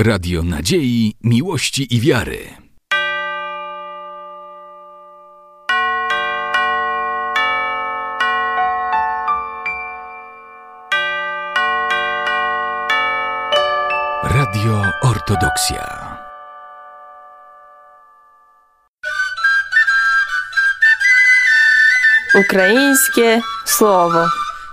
Radio nadziei, miłości i wiary. Radio Ortodoksja. Українське слово.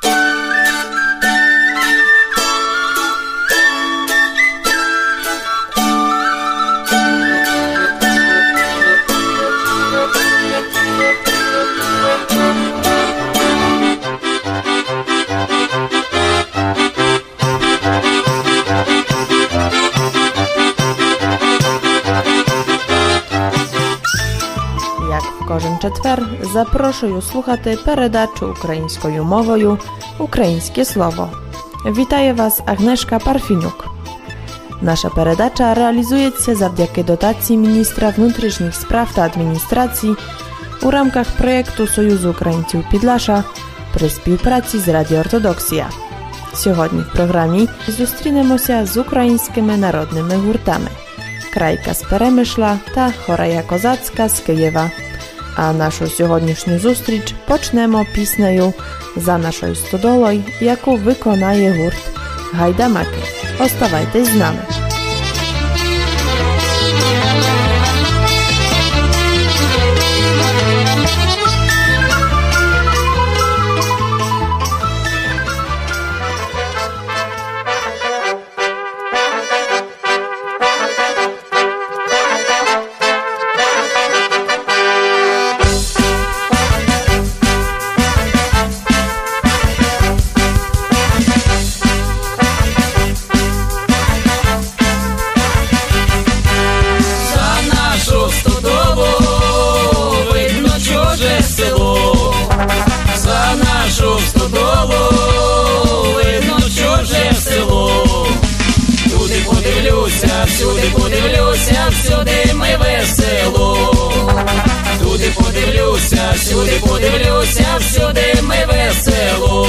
Кожен четвер запрошую слухати передачу українською мовою «Українське слово». Вітає вас Агнешка Парфінюк. Наша передача реалізується завдяки дотації міністра внутрішніх справ та адміністрації у рамках проєкту Союзу українців Підлаша при співпраці з Радіо Ортодоксія. Сьогодні в програмі зустрінемося з українськими народними гуртами «Крайка з Перемишла» та «Хорая козацька» з Києва. А нашу сьогоднішню зустріч почнемо піснею «За нашою стодолою», яку виконає гурт «Гайдамаки». Оставайтесь з нами. Всюди подивлюся, всюди ми весело. Туди подивлюся, всюди подивлюся, всюди ми весело.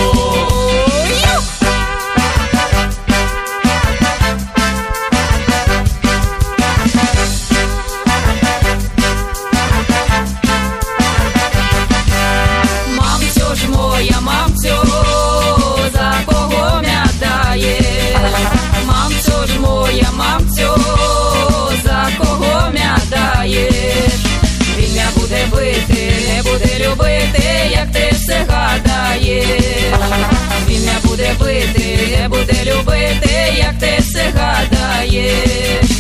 Мамцю ж моя, мамцю, за кого м'я даєш? Мамцю ж моя, мамцю, за кого м'я даєш? Він м'я буде бити, не буде любити, як ти все гадаєш. Він м'я буде бити, не буде любити, як ти все гадаєш.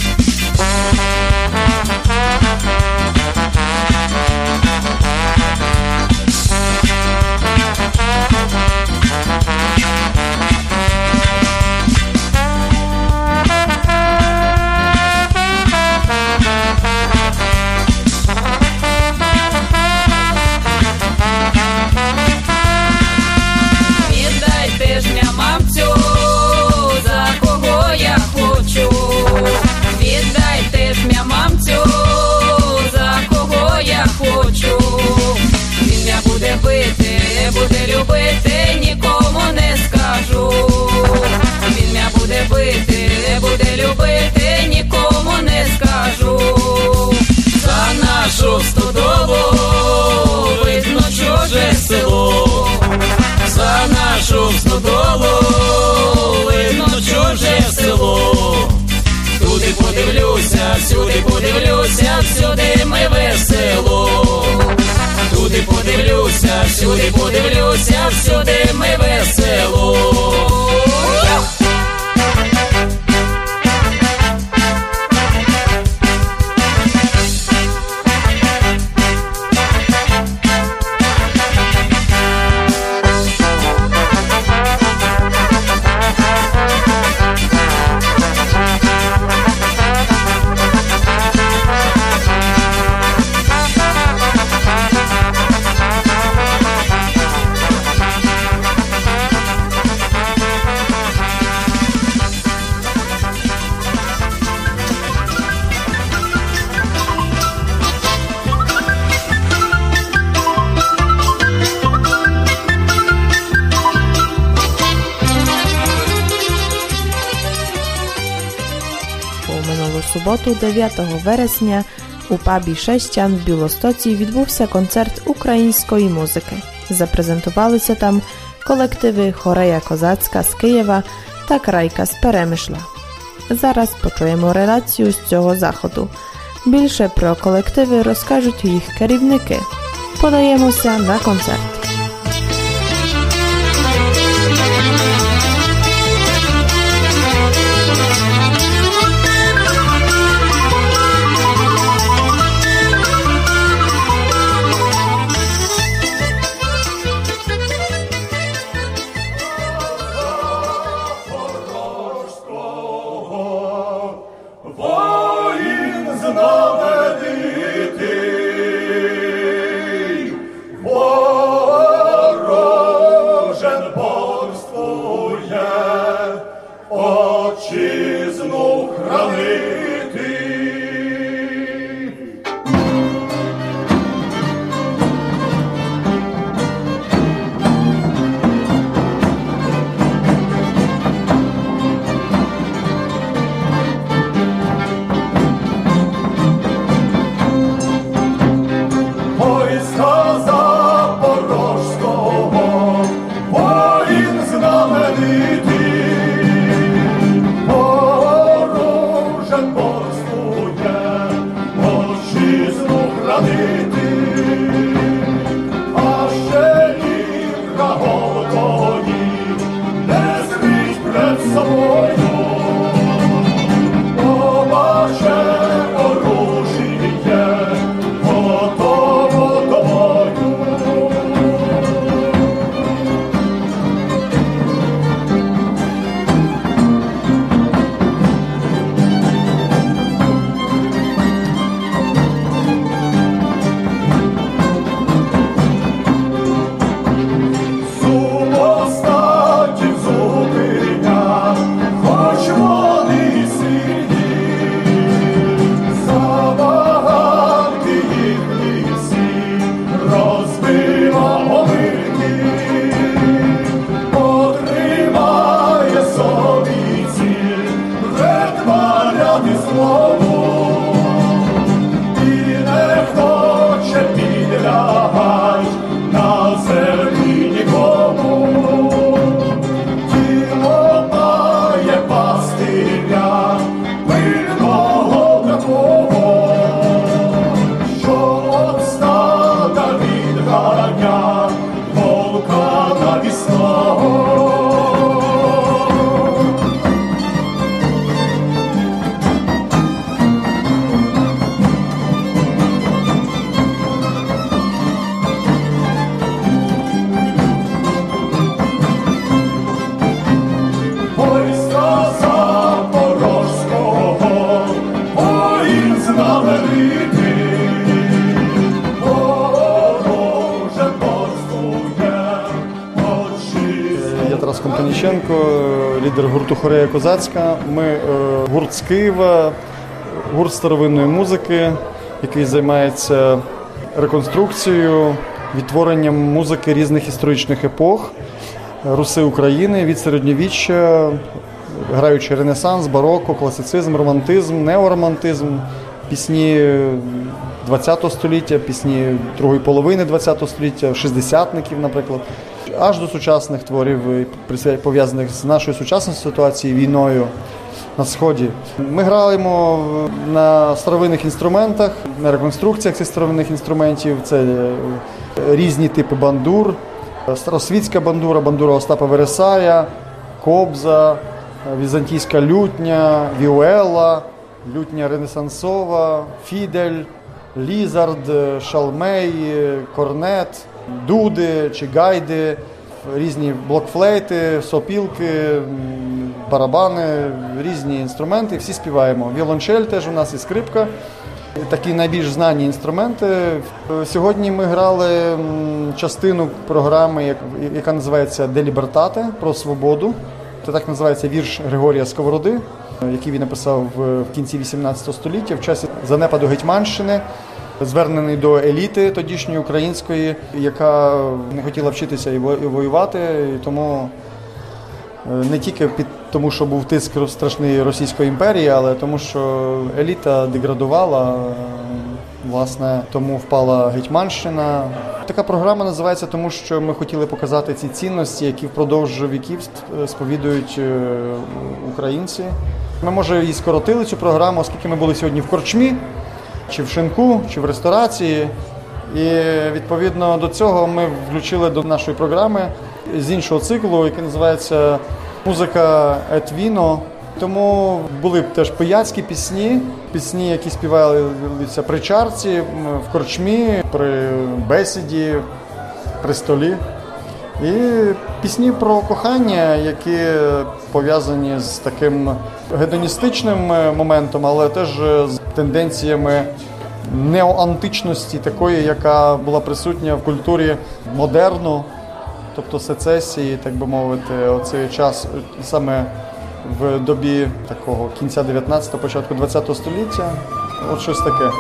Буде любити, нікому не скажу. Він м'я буде бити, не буде любити, нікому не скажу. За нашу стодолу видно чуже село. За нашу стодолу видно чуже село. Туди подивлюся, всюди подивлюся, всюди ми весело. Туди подивлюся, всюди подивлюся, всюди ми весело. У минулу суботу, 9 вересня, у пабі «Шестян» в Білостоці відбувся концерт української музики. Запрезентувалися там колективи «Хорея Козацька» з Києва та «Крайка» з Перемишла. Зараз почуємо релацію з цього заходу. Більше про колективи розкажуть їх керівники. Подаємося на концерт. Лідер гурту «Хорея Козацька». Ми гурт з Києва, гурт старовинної музики, який займається реконструкцією, відтворенням музики різних історичних епох Руси України, від середньовіччя, граючи ренесанс, бароко, класицизм, романтизм, неоромантизм, пісні ХХ століття, пісні другої половини ХХ століття, шістдесятників, наприклад, аж до сучасних творів, пов'язаних з нашою сучасною ситуацією, війною на Сході. Ми граємо на старовинних інструментах, на реконструкціях цих старовинних інструментів. Це різні типи бандур, старосвітська бандура, бандура Остапа Вересая, кобза, візантійська лютня, віоела, лютня ренесансова, фідель, лізард, шалмей, корнет, дуди чи гайди, різні блокфлейти, сопілки, барабани, різні інструменти, всі співаємо. Віолончель теж у нас і скрипка. Такі найбільш знані інструменти. Сьогодні ми грали частину програми, яка називається «Де лібертате», про свободу. Це так називається вірш Григорія Сковороди, який він написав в кінці 18 століття, в часі занепаду Гетьманщини, звернений до еліти тодішньої української, яка не хотіла вчитися і воювати, і тому не тільки тому що був тиск страшний Російської імперії, але тому що еліта деградувала, власне, тому впала Гетьманщина. Така програма називається тому, що ми хотіли показати ці цінності, які впродовж віків сповідують українці. Ми, може, і скоротили цю програму, оскільки ми були сьогодні в корчмі, чи в шинку, чи в ресторації. І, відповідно до цього, ми включили до нашої програми з іншого циклу, який називається «Музика ет віно». Тому були теж пияцькі пісні, які співалися при чарці, в корчмі, при бесіді, при столі. І пісні про кохання, які пов'язані з таким гедоністичним моментом, але теж з тенденціями неоантичності, такої, яка була присутня в культурі модерну, тобто сецесії, так би мовити, оцей час саме в добі такого кінця 19-го, початку 20-го століття. От щось таке.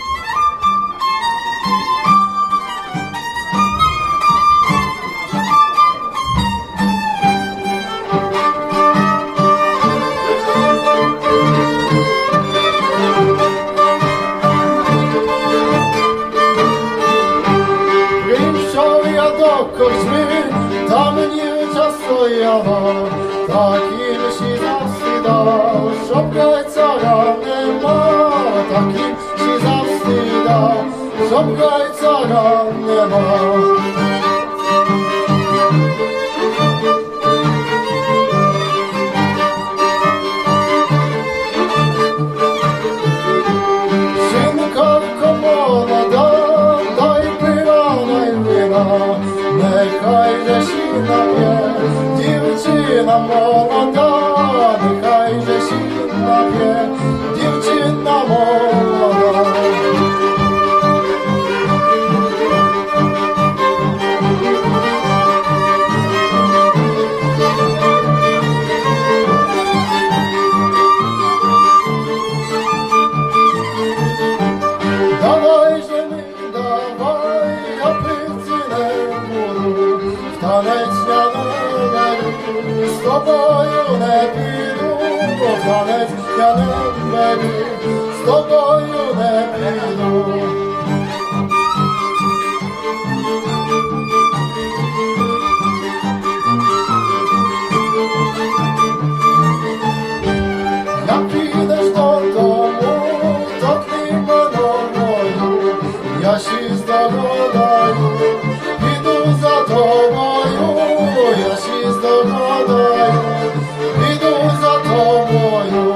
Прийшов я до корчми, та мені часто ява, таким ще завсідав, щоб гайцара нема, таким ще завсідав, щоб гайцара нема. Шинкарко молода, дай пива, дай вина, нехай же ще нап'є, дівчина молода, нехай же ще нап'є, дівчина молода. Давай же ми, давай, я пити не буду, в танець я не веду, з тобою не піду, в танець я не веду, з тобою не піду. Як підеш додому, торкни мене ногою, я ще здогадаю, піду за тобою, я ще здогадаю, піду за тобою.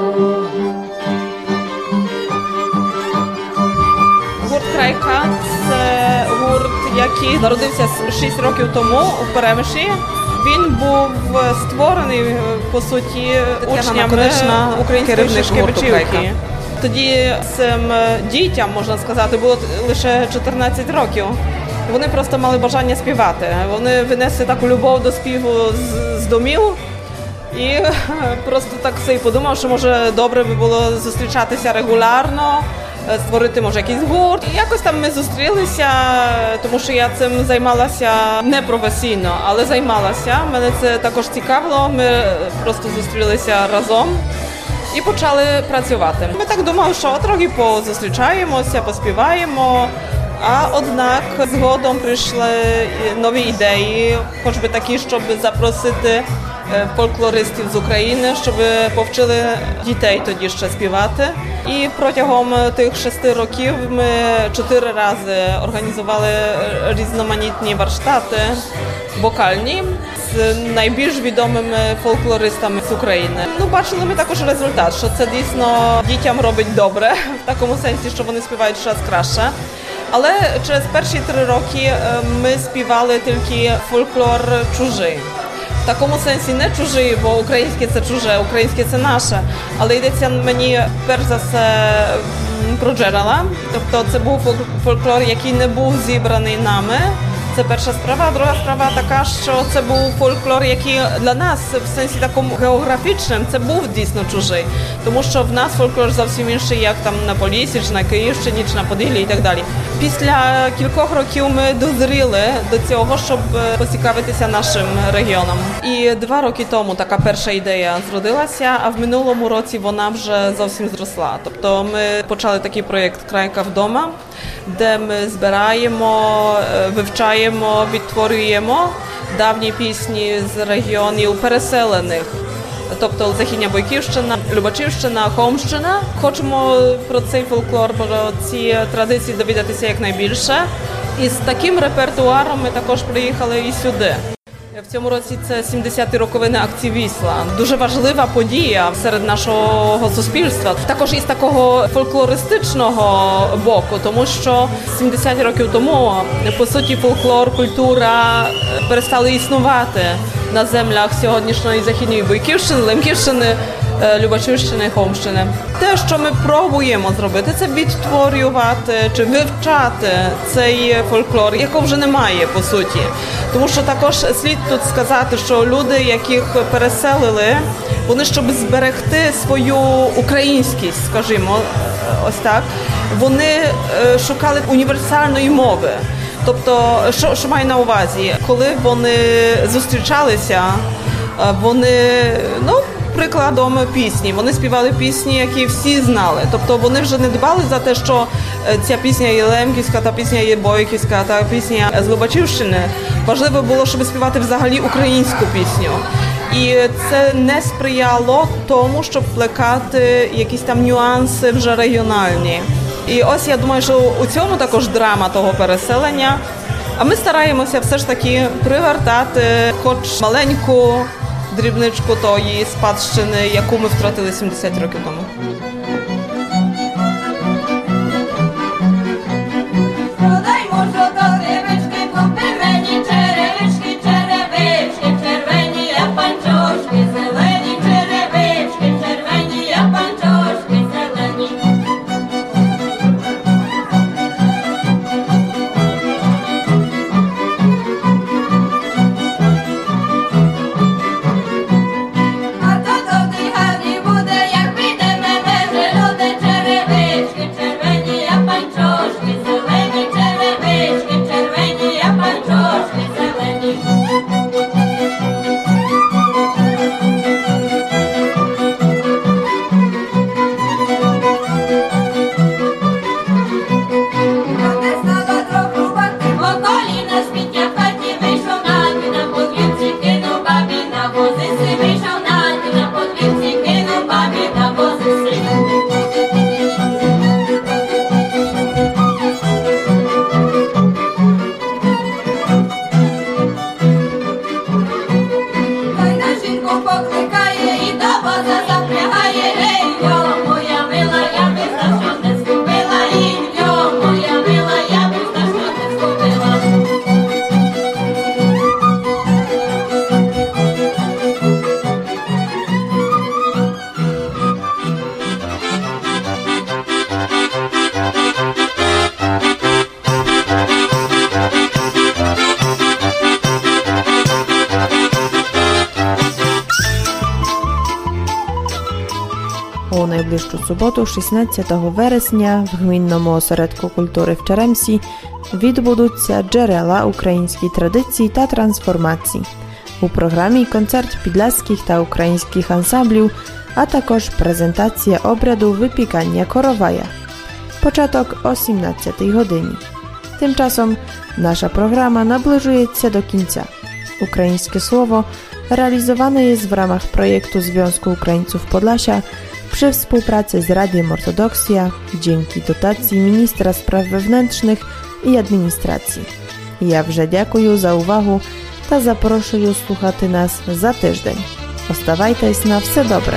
Гурт «Крайка» – це гурт, який народився 6 років тому у Перемишлі. Він був створений, по суті, учнями української Шишкевичівки. Тоді цим дітям, можна сказати, було лише 14 років. Вони просто мали бажання співати. Вони винесли таку любов до співу з домів. І просто так собі подумав, що може добре би було зустрічатися регулярно, створити, може, якийсь гурт. І якось там ми зустрілися, тому що я цим займалася не професійно, але займалася. Мене це також цікавило, ми просто зустрілися разом і почали працювати. Ми так думали, що трохи позустрічаємося, поспіваємо, а однак згодом прийшли нові ідеї, хоч би такі, щоб запросити фольклористів з України, щоб повчили дітей тоді ще співати. І протягом тих 6 років ми 4 рази організували різноманітні варштати вокальні з найбільш відомими фольклористами з України. Бачили ми також результат, що це дійсно дітям робить добре, в такому сенсі, що вони співають щось краще. Але через перші 3 роки ми співали тільки фольклор чужий. В такому сенсі не чужий, бо українське – це чуже, українське – це наше. Але йдеться мені перш за все про джерела. Тобто це був фольклор, який не був зібраний нами, Це перша справа. Друга справа така, що це був фольклор, який для нас в сенсі такому географічному це був дійсно чужий. Тому що в нас фольклор зовсім інший, як там на Поліссі, чи на Київщині, чи на Поділлі і так далі. Після кількох років ми дозріли до цього, щоб поцікавитися нашим регіоном. І 2 роки тому така перша ідея зродилася, а в минулому році вона вже зовсім зросла. Тобто ми почали такий проєкт «Крайка вдома», де ми збираємо, вивчаємо, відтворюємо давні пісні з регіонів переселених. Тобто Західня Бойківщина, Любачівщина, Хомщина. Хочемо про цей фольклор, про ці традиції довідатися якнайбільше. І з таким репертуаром ми також приїхали і сюди. В цьому році це 70-ті роковини акції «Вісла». Дуже важлива подія серед нашого суспільства. Також із такого фольклористичного боку, тому що 70 років тому, по суті, фольклор, культура перестали існувати на землях сьогоднішньої Західної Бойківщини, Лемківщини, Любачівщини, Хомщини. Те, що ми пробуємо зробити, це відтворювати чи вивчати цей фольклор, якого вже немає, по суті. Тому що також слід тут сказати, що люди, яких переселили, вони, щоб зберегти свою українськість, скажімо, ось так, вони шукали універсальної мови. Тобто, що маю на увазі? Коли вони зустрічалися, вони, прикладом пісні. Вони співали пісні, які всі знали. Тобто вони вже не дбали за те, що ця пісня є лемківська, та пісня є бойківська, та пісня з Любачівщини. Важливо було, щоб співати взагалі українську пісню. І це не сприяло тому, щоб плекати якісь там нюанси вже регіональні. І ось я думаю, що у цьому також драма того переселення. А ми стараємося все ж таки привертати хоч маленьку дрібничку тої спадщини, яку ми втратили 70 років тому. У найближчу суботу, 16 вересня, в гмінному осередку культури в Черемсі відбудуться джерела української традиції та трансформації. У програмі концерт підляських та українських ансамблів, а також презентація обряду випікання коровая. Початок о 17 годині. Тим часом наша програма наближується до кінця. Українське слово realizowane jest w ramach projektu Związku Ukraińców Podlasia przy współpracy z Radiem Ortodoksja dzięki dotacji Ministra Spraw Wewnętrznych i Administracji. Ja вже дякую за увагу та запрошую слухати нас за тиждень. Оставайтесь на все добре!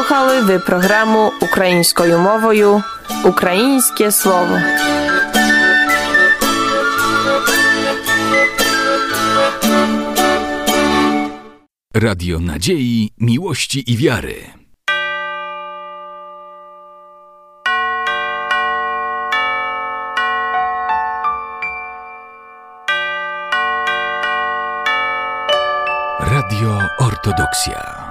Слухали ви програму українською мовою «Українське слово». Radio Nadziei, Miłości i Wiary. Radio Ortodoksja.